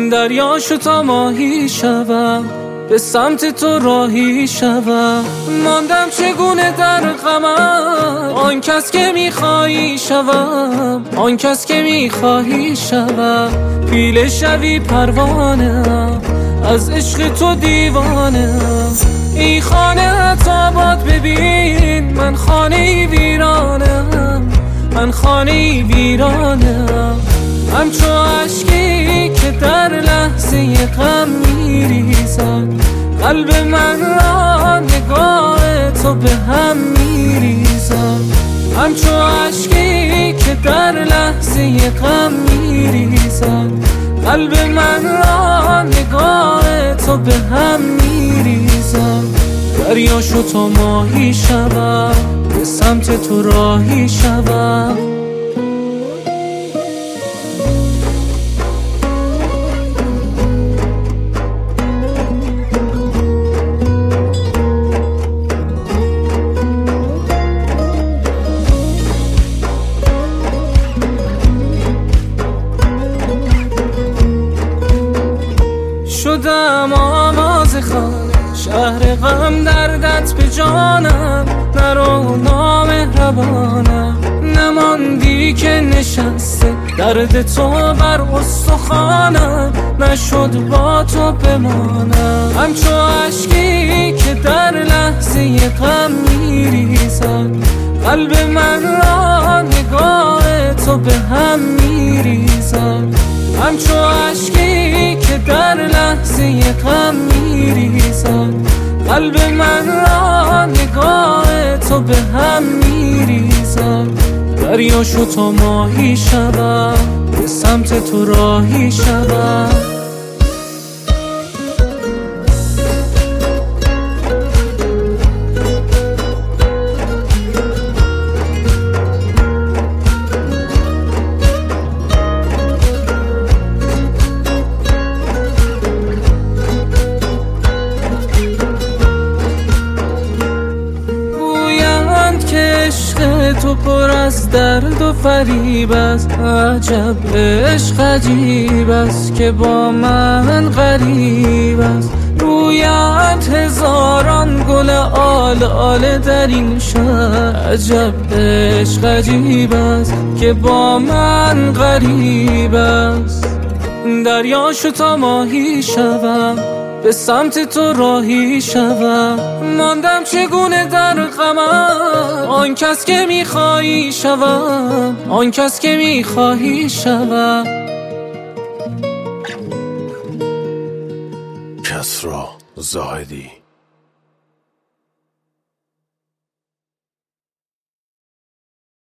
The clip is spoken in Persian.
دریاشو تا ماهی شوم، به سمت تو راهی شوم. ماندم چگونه در غمم، آن کس که میخوایی شوم، آن کس که میخوایی شوم. پیله شوی پروانه‌ام، از عشق تو دیوانه‌ام. این خانه آباد ببین، من خانه ویرانم، من خانه ویرانم. همچو عشقی که در لحظه غم میریزد، قلب من را نگاه تو به هم میریزد. همچو عشقی که در لحظه غم میریزد، قلب من را نگاه تو به هم میریزد. دریاشو تا ماهی شوم، به سمت تو راهی شوم. شدم آواز خانه، شهر غم دردت به جانم. نرو نامهربانم، نماندی که نشسته درد تو بر استخوانم. نشد با تو بمانم، همچو عشقی که در لحظه غم میریزد، قلب من را نگاه تو به هم میریزد. همچو عشقی که در لحظه غم میریزد، قلب من را نگاه تو به هم میریزد. دریاشو تا ماهی شوم، به سمت تو راهی شوم. تو پر از درد و فریب است، عجب عشق عجیب است که با من غریب است. رویت هزاران گل آل آل در این شهر، عجب عشق عجیب است که با من غریب است. دریاشو تا ماهی شوم، به سمت تو راهی شوم. ماندم چگونه در غمم، آن کس که میخوایی شوم، آن کس که میخوایی شوم. کسری زاهدی.